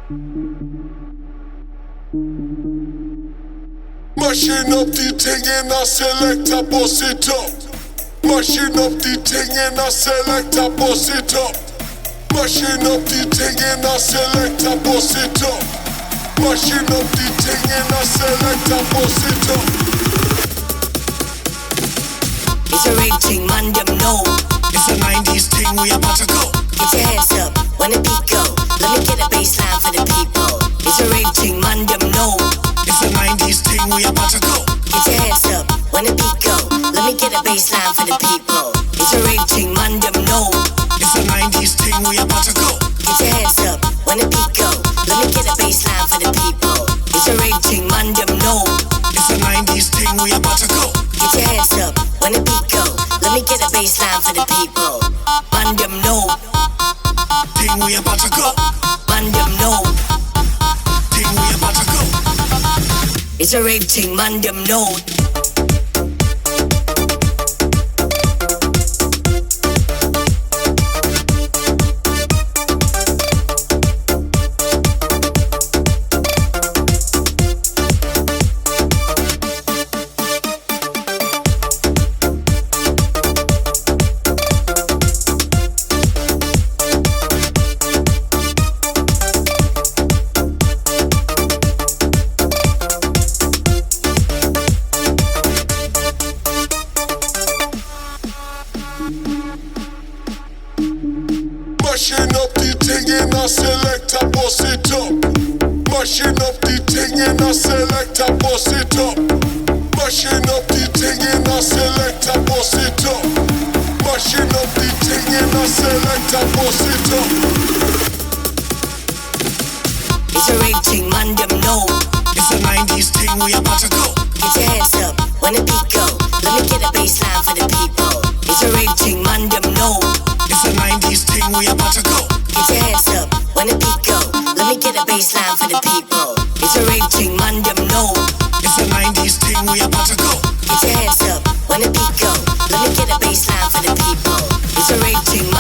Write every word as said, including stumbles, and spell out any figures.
Mashing up the thing and I select a boss it up. Mashing up the thing and I select a boss it up. Mashing up the thing and I select a boss it up. Mashing up the thing and I select a boss it up. It's a rave thing, man, them know. It's a nineties thing, we about to go. Get your hands up, when the beat go. Let me get a baseline for the people. It's a rave thing, man, them know. It's a nineties thing, we about to go. Get your hands up, when the beat go. Let me get a baseline for the people. It's a rave thing, man, them know. It's a nineties thing, we about to go. Get your hands up, when the beat go. Let me get a baseline for the people. It's a rave thing, man, them know. It's a nineties thing, we about to go. Get your hands up, when the beat go. Let me get a baseline for the people. Man, them know. Thing we about to go. Man, them know. Thing we about to go. It's a rave thing, man, them know. Mashing up the thing and I select a boss it up. Mashing up the thing and I select a boss it up. Mashing up the thing and I select a boss it up. Mashing up the thing and I select a boss it up. It's a rave thing, man, them know. It's a nineties thing, we about to go. Get your hands up, when the beat go. Let me get a baseline for the people. It's a rave thing, man, them know. It's a nineties thing, we about to go. Get your hands up, when the beat go. Let me get a baseline for the people. It's a rave thing, man, them know. It's a nineties thing, we about to go. Get your hands up, when the beat go. Let me get a baseline for the people. It's a rave thing, man.